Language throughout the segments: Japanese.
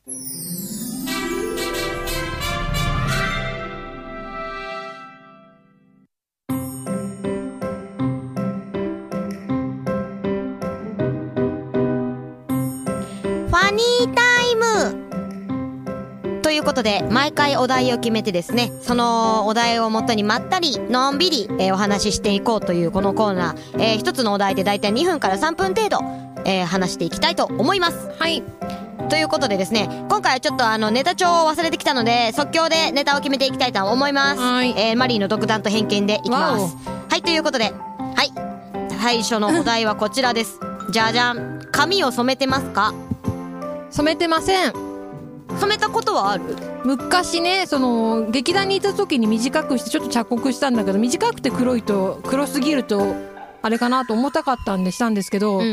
ファニータイムということで、毎回お題を決めてですね、そのお題をもとにまったりのんびり、お話ししていこうというこのコーナー、一つのお題でだいたい2分から3分程度、話していきたいと思います。 はい。 ということでですね、今回はちょっとネタ帳を忘れてきたので、即興でネタを決めていきたいと思います。 はい。 マリーの独断と偏見でいきます。はい、ということで、はい、最初のお題はこちらです。じゃじゃん。髪を染めてますか？ 染めてません。 染めたことはある？ 昔ね、劇団にいた時に短くしてちょっと着黒したんだけど、短くて黒すぎるとあれかなと重たかったんでしたんですけど、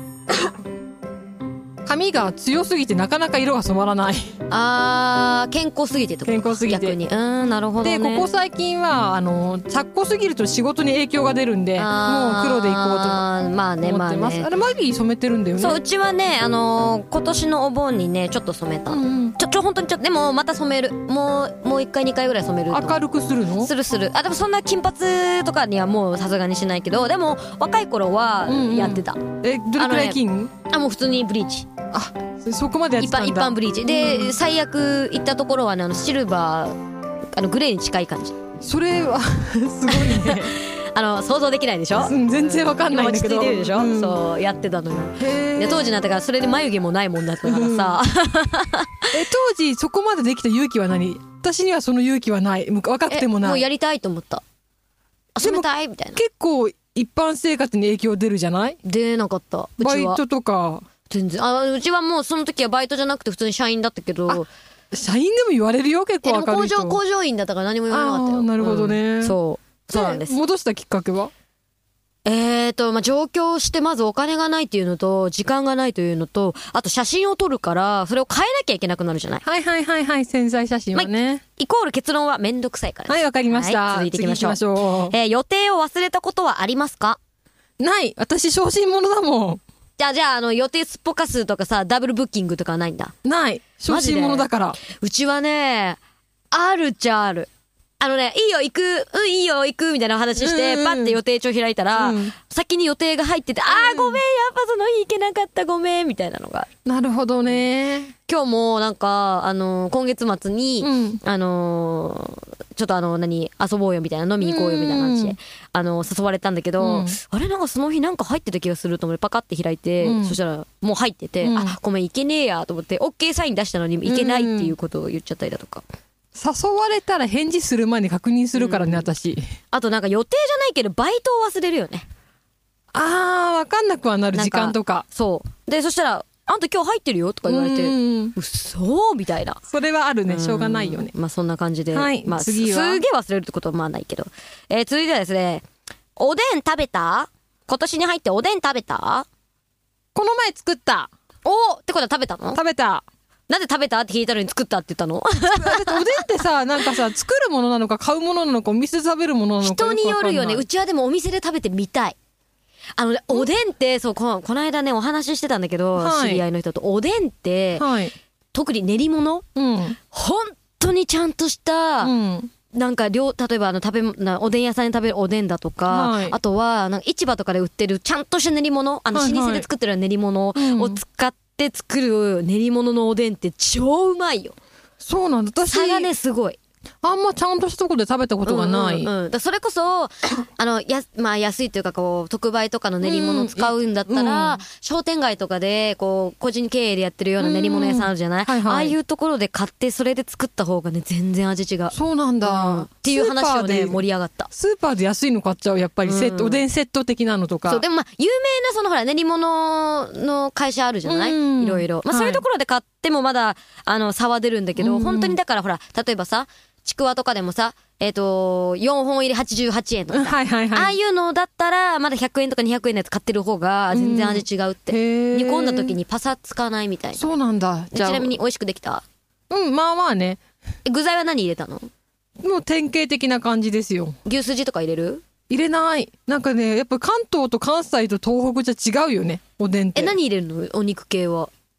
髪が強すぎてなかなか色が染まらない。 健康すぎてってこと？ 健康すぎて。 逆に。なるほどね。 で、ここ最近は着黒すぎると仕事に影響が出るんで、もう黒でいこうと思ってます。あれ、マリー染めてるんだよね。 そう、うちはね、今年のお盆にね、ちょっと染めた。本当にでもまた染める。もう1回2回ぐらい染める。 明るくするの？ する。でもそんな金髪とかにはもうさすがにしないけど、でも若い頃はやってた。 どれくらい金？ もう普通にブリーチ。 そこまでやってたんだ。 一般ブリーチで、最悪行ったところはね、シルバーグレーに近い感じ。 それはすごいね。 想像できないでしょ。 全然わかんないんだけど。 今落ち着いてるでしょ。そうやってたのよ。で当時なんだから、それで眉毛もないもんだったからさ。 当時そこまでできた勇気は何？私にはその勇気はない。若くてもない。 もうやりたいと思った。遊びたいみたいな。 結構一般生活に影響出るじゃない？ 出なかった。 バイトとか。 全然。うちはもうその時はバイトじゃなくて普通に社員だったけど。 社員でも言われるよ、結構明るい人。 でも工場員だったから何も言われなかったよ。 なるほどね。 そうなんです。 戻したきっかけは？ 上京してまずお金がないっていうのと、時間がないというのと、あと写真を撮るから、それを変えなきゃいけなくなるじゃない。 はい。潜在写真はね。 イコール結論はめんどくさいからです。 はい、わかりました。 続いていきましょう。予定を忘れたことはありますか？ ない。私、小心者だもん。 じゃあ、予定すっぽかすとかさ、ダブルブッキングとかはないんだ。 ない。小心者だから。 うちはね、あるっちゃある。いいよ行く、いいよ行くみたいな話して、パッて予定帳開いたら、先に予定が入ってて、ごめん、やっぱその日行けなかった、ごめん、みたいなのがある。 なるほどね。 今日もなんか、今月末に、ちょっと遊ぼうよみたいな、飲み行こうよみたいな感じで、誘われたんだけど、あれなんかその日なんか入ってた気がすると思ってパカって開いて、そしたらもう入ってて、ごめん行けねえやと思って、OK サイン出したのに行けないっていうことを言っちゃったりだとか。 誘われたら返事する前に確認するからね、私。 あとなんか予定じゃないけど、バイトを忘れるよね。 わかんなくはなる、時間とか。 そう。で、そしたら、あんた今日入ってるよとか言われて、嘘みたいな。 それはあるね、しょうがないよね。 そんな感じで。 はい、次は。 すげえ忘れるってことはまあないけど。続いてはですね、おでん食べた？今年に入っておでん食べた？ この前作った。 ってことは食べたの？ 食べた。 なんで食べたって聞いたのに作ったって言ったの？ おでんってさ、なんかさ、作るものなのか買うものなのかお店で食べるものなのか人によるよね。うちはでもお店で食べてみたい。おでんって、そう、この間ね、お話ししてたんだけど、知り合いの人と、おでんって、特に練り物、本当にちゃんとした、なんか例えばおでん屋さんで食べるおでんだとか、あとは、なんか市場とかで売ってるちゃんとした練り物、老舗で作ってる練り物を使って作る練り物のおでんって超うまいよ。 そうなんだ。 差がね、すごい。 あんまちゃんとしたところで食べたことがない。 それこそ、安いというか、特売とかの練り物を使うんだったら、商店街とかで、個人経営でやってるような練り物屋さんあるじゃない？ああいうところで買って、それで作った方がね、全然味違う。 そうなんだ。 っていう話をね、盛り上がった。 スーパーで安いの買っちゃう、やっぱりおでんセット的なのとか。 そう、でも有名な練り物の会社あるじゃない？いろいろ。そういうところで買ってもまだ、差は出るんだけど、本当にだから例えばさ、ちくわとかでもさ、4本入り88円とかさ、ああいうのだったら、まだ100円とか200円のやつ買ってる方が全然味違うって。煮込んだ時にパサつかないみたいな。 そうなんだ。 ちなみに美味しくできた？ まあまあね。 具材は何入れたの？ もう典型的な感じですよ。 牛すじとか入れる？ 入れない。なんかね、やっぱ関東と関西と東北じゃ違うよね、おでんって。 何入れるの？お肉系は。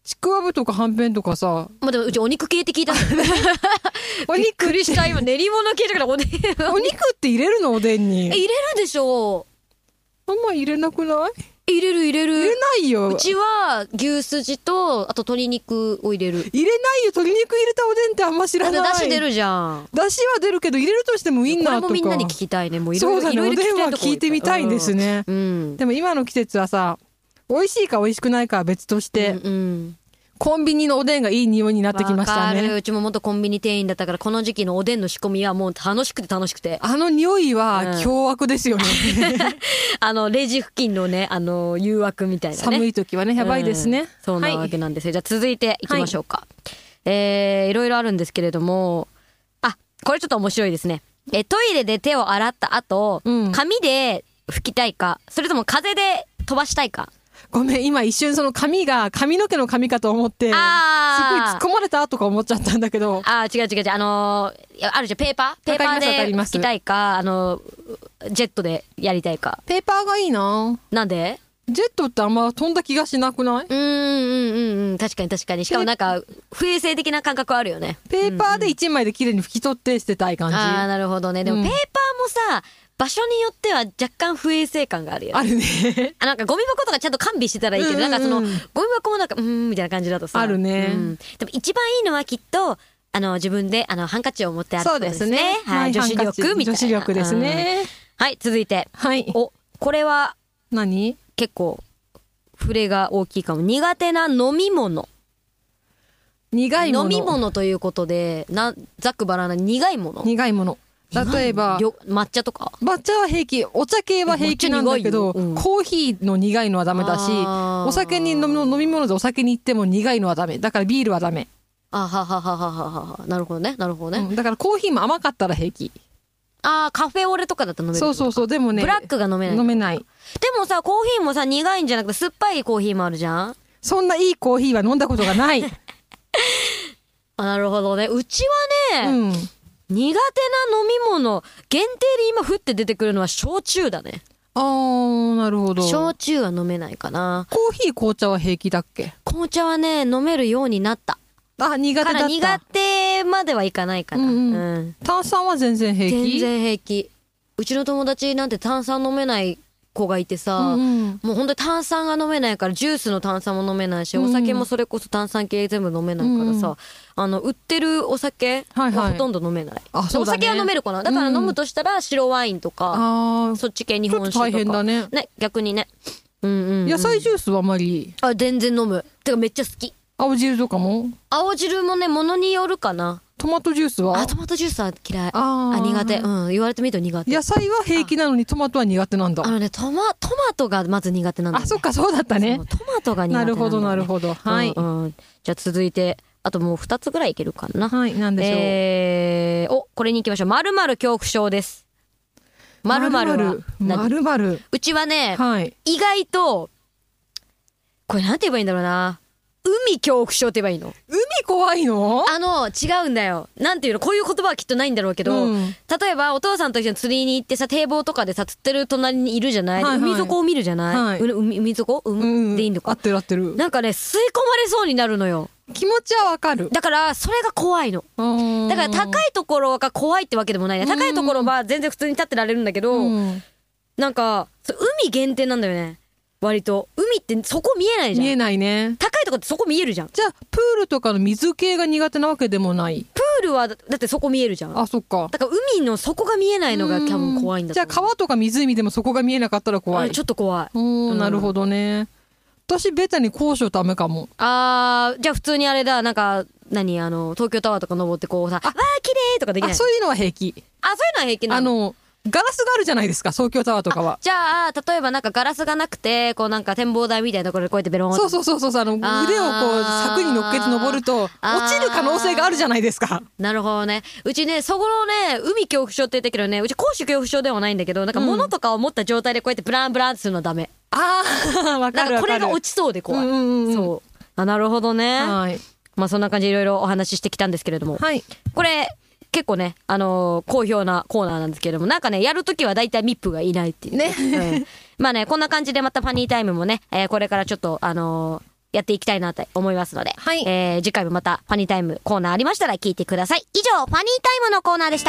ちくわぶとかはんぺんとかさ。 まあでもうちお肉系って聞いたんだよ。 お肉びっくりした今練り物系だからお肉って入れるのおでんに。 入れるでしょ。 あんま入れなくない？ 入れる。 入れないよ。 うちは牛すじとあと鶏肉を入れる。 入れないよ。鶏肉入れたおでんってあんま知らない。 だし出るじゃん。 だしは出るけど入れるとしてもウインナーとか。 これもみんなに聞きたいね。もういろいろそうだね。おでんは聞いてみたいんですね。 うん。 でも今の季節はさ、美味しいか美味しくないかは別として、コンビニのおでんがいい匂いになってきましたね。 うちも元コンビニ店員だったから、この時期のおでんの仕込みはもう楽しくて。 あの匂いは凶悪ですよね。 レジ付近のね、誘惑みたいなね。 寒い時はね、やばいですね。 そうなわけなんですよ。じゃあ続いていきましょうか。いろいろあるんですけれども、これちょっと面白いですね。トイレで手を洗った後、紙で拭きたいか、それとも風で飛ばしたいか。 ごめん、今一瞬その髪が髪の毛の髪かと思って、すごい突っ込まれたとか思っちゃったんだけど。 違う。あるじゃん、ペーパーで拭きたいか、ジェットでやりたいか。 ペーパーがいいな。 なんで？ ジェットってあんま飛んだ気がしなくない？ 確かに。しかもなんか、不衛生的な感覚あるよね。 ペーパーで一枚で綺麗に拭き取って捨てたい感じ。 なるほどね。でもペーパーもさ、場所によっては若干不衛生感があるよね。 あるね。 なんかゴミ箱とかちゃんと完備してたらいいけど、なんかその、ゴミ箱もなんか、みたいな感じだとさ。 あるね。 でも一番いいのはきっと、自分で、ハンカチを持って歩くことですね。そうですね。はい。女子力みたいな。 女子力ですね。 はい、続いて。 はい。 これは、 何？ 結構、触れが大きいかも。苦手な飲み物。 苦いもの。 飲み物ということで、ざっくばらんな苦いもの。 苦いもの。例えば、 抹茶とか？ 抹茶は平気。お茶系は平気なんだけど、コーヒーの苦いのはダメだし、お酒に飲み物でお酒に行っても苦いのはダメ。だからビールはダメ。 なるほどね。 だからコーヒーも甘かったら平気。 カフェオレとかだと飲める。 そう。でもね。 ブラックが飲めない。 飲めない。 でもさ、コーヒーもさ、苦いんじゃなくて酸っぱいコーヒーもあるじゃん？ そんないいコーヒーは飲んだことがない。 なるほどね。うちはね、苦手な飲み物、限定で今降って出てくるのは焼酎だね。 なるほど。 焼酎は飲めないかな。 コーヒー、紅茶は平気だっけ？ 紅茶はね、飲めるようになった。 苦手だった。 苦手まではいかないかな。 炭酸は全然平気？ 全然平気。うちの友達なんて炭酸飲めない子がいてさ、もう本当に炭酸が飲めないから、ジュースの炭酸も飲めないし、お酒もそれこそ炭酸系全部飲めないからさ、売ってるお酒はほとんど飲めない。お酒は飲めるかな。だから飲むとしたら白ワインとか、そっち系日本酒とか。 大変だね。 ね、逆にね。 野菜ジュースはあまり？ 全然飲む。てかめっちゃ好き。 青汁とかも？ 青汁もね、ものによるかな。 トマトジュースは？ トマトジュースは嫌い。苦手。言われてみると苦手。 野菜は平気なのにトマトは苦手なんだ。 トマトがまず苦手なんだよね。 そっか、そうだったね。 トマトが苦手なんだよね。 なるほど。はい。 じゃあ続いて、あともう2つぐらいいけるかな。 はい、なんでしょう。 これに行きましょう。〇〇恐怖症です。〇〇は。 〇〇。 うちはね、意外と、これなんて言えばいいんだろうな。海恐怖症って言えばいいの？ 海怖いの？ 違うんだよ。なんていうの、こういう言葉はきっとないんだろうけど、例えばお父さんと一緒に釣りに行ってさ、堤防とかでさ、釣ってる隣にいるじゃない？海底を見るじゃない？海底？でいいのか？ 合ってる。 なんかね、吸い込まれそうになるのよ。 気持ちはわかる。 だから、それが怖いの。だから高いところが怖いってわけでもないね。高いところは全然普通に立ってられるんだけど、なんか、海限定なんだよね。割と。海ってそこ見えないじゃん。 見えないね。 高いとこってそこ見えるじゃん。 じゃあ、プールとかの水系が苦手なわけでもない？ プールは、だってそこ見えるじゃん。 そっか。 だから海の底が見えないのが多分怖いんだと思う。 じゃあ、川とか湖でもそこが見えなかったら怖い？ ちょっと怖い。 なるほどね。私、ベタに高所ダメかも。 じゃあ普通にあれだ、なんか、東京タワーとか登ってこうさ、わー、綺麗とかできない？ そういうのは平気。 そういうのは平気なの？ ガラスがあるじゃないですか、東京タワーとかは。 じゃあ、例えばなんかガラスがなくて、こうなんか展望台みたいなところでこうやってベロン。 そう、腕をこう、柵に乗っけて登ると、落ちる可能性があるじゃないですか。 なるほどね。うちね、そこのね、海恐怖症って言ったけどね、うち高所恐怖症ではないんだけど、なんか物とかを持った状態でこうやってブランブランってするのダメ。 わかる。 これが落ちそうで怖い。そう。なるほどね。 はい。 まあそんな感じでいろいろお話ししてきたんですけれども。 はい。 これ、結構ね、好評なコーナーなんですけれども、なんかね、やるときはだいたいミップがいないっていうね。まあね、こんな感じでまたファニータイムもね、これからちょっと、 やっていきたいなと思いますので、 はい、 次回もまたファニータイムコーナーありましたら聞いてください。以上、ファニータイムのコーナーでした。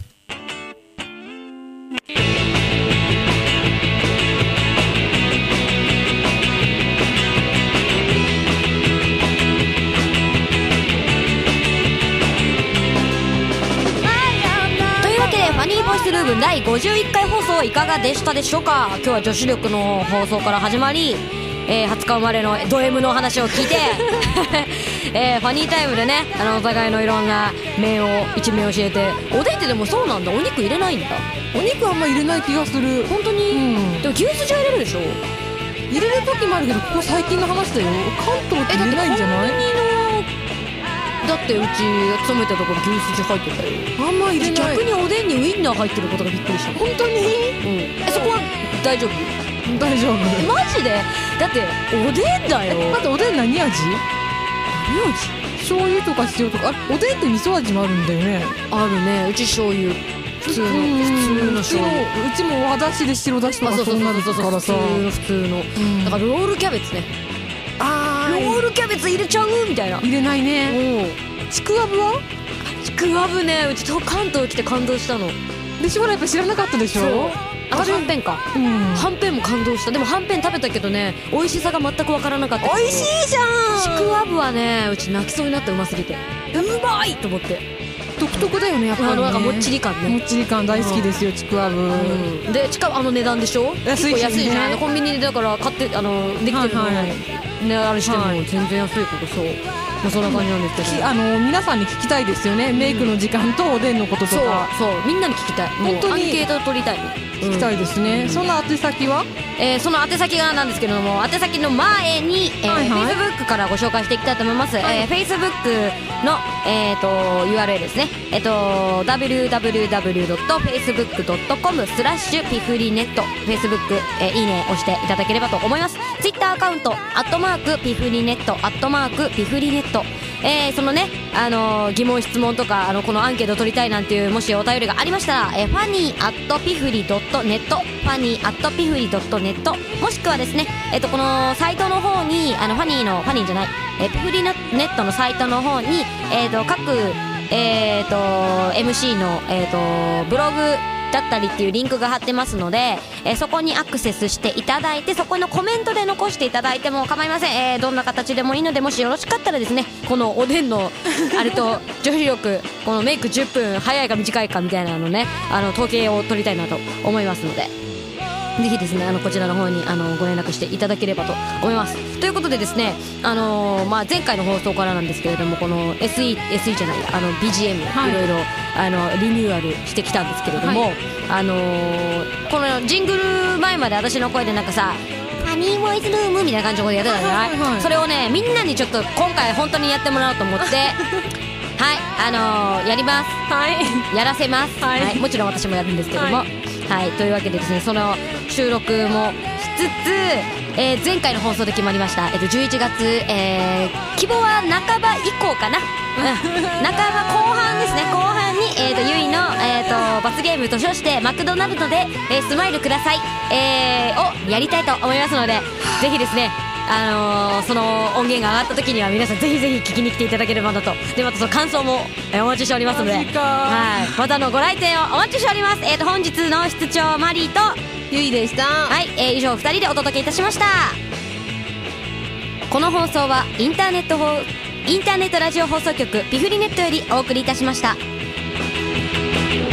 ファニーボイスルーム第51回放送いかがでしたでしょうか。今日は女子力の放送から始まり、20日生まれのド M の話を聞いて、ファニータイムでね、お互いのいろんな一面教えて。おでんってでもそうなんだ、お肉入れないんだ。 お肉あんま入れない気がする。 本当に、でも牛すじは入れるでしょ。 入れる時もあるけど、ここ最近の話だよ。関東って入れないんじゃない？ だってうち勤めたところ牛すじ入ってたよ。 あんま入れない。 逆におでんにウインナー入ってることがびっくりした。 本当に？ そこは大丈夫？ 大丈夫。 マジで？だっておでんだよ。 だっておでん何味？ 何味？ 醤油とか塩とか。おでんって味噌味もあるんだよね。 あるね。うち醤油。普通の醤油。 うちも和だしで白だしとかそうなるからさ。 普通の。だからロールキャベツね。ロールキャベツ入れちゃうみたいな。 入れないね。ちくわぶは？ ちくわぶね、うち関東来て感動したのでしょ。やっぱ知らなかったでしょ。 はんぺんか、はんぺんも感動した。でもはんぺん食べたけどね、美味しさが全く分からなかった。 美味しいじゃん。 ちくわぶはね、うち泣きそうになって、うますぎてうまいと思って。 独特だよね、やっぱりね。 なんかもっちり感ね。 もっちり感大好きですよ、ちくわぶ。 で値段でしょ。結構安いじゃん。コンビニでだから買ってできてるのね、あれしても全然安いこと。そう、そんな感じなんですけど、 皆さんに聞きたいですよね。メイクの時間とおでんのこととか。 そうみんなに聞きたい。本当にアンケート取りたいね。 聞きたいですね。その宛先は？ その宛先がなんですけれども、宛先の前に、Facebook からご紹介していきたいと思います。Facebook の、URL ですね。www.facebook.com/ピフリネット。 Facebook、いいね押していただければと思います。 Twitter アカウントピフリネットピフリネット。そのね、疑問質問とかこのアンケートを取りたいなんていうもしお便りがありましたら、funny@pifuri.net funny@pifuri.net もしくはですね、このサイトの方にピフリネットのサイトの方に、各MC のブログだったりっていうリンクが貼ってますので、そこにアクセスしていただいて、そこのコメントで残していただいても構いません。どんな形でもいいので、もしよろしかったらですね、このおでんのあれと女子力、このメイク10分早いか短いかみたいなのね、統計を取りたいなと思いますので、ぜひですね、こちらの方にご連絡していただければと思います。ということでですね、前回の放送からなんですけれども、この SE じゃない、BGM、いろいろリニューアルしてきたんですけれども、このジングル前まで私の声でなんかさ、ファニーボイスルームみたいな感じのことやってたじゃない。それをね、みんなにちょっと今回本当にやってもらおうと思ってはい、やります。やらせます。もちろん私もやるんですけども、というわけでですね、その収録もしつつ、前回の放送で決まりました、11月、希望は半ば以降かな、半ば後半ですね。後半に、ゆいの、罰ゲームと称してマクドナルドで、スマイルください、をやりたいと思いますので、ぜひですね、その音源が上がった時には皆さんぜひぜひ聞きに来ていただければなと。でまたその感想も、お待ちしておりますので、またのご来店をお待ちしております。本日の室長マリーとゆいでした。 以上2人でお届けいたしました。この放送はインターネットラジオ放送局ピフリネットよりお送りいたしました。